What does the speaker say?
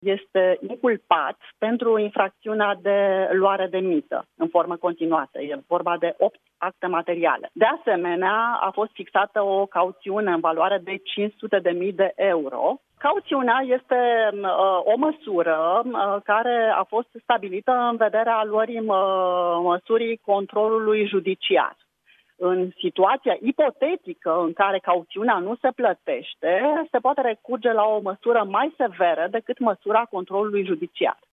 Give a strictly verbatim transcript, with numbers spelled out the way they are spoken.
este inculpat pentru infracțiunea de luare de mită în formă continuată. E vorba de opt acte materiale. De asemenea, a fost fixată o cauțiune în valoare de cinci sute de mii de euro. Cauțiunea este uh, o măsură uh, care a fost stabilită în vederea luării uh, măsurii controlului judiciar. În situația ipotetică în care cauțiunea nu se plătește, se poate recurge la o măsură mai severă decât măsura controlului judiciar.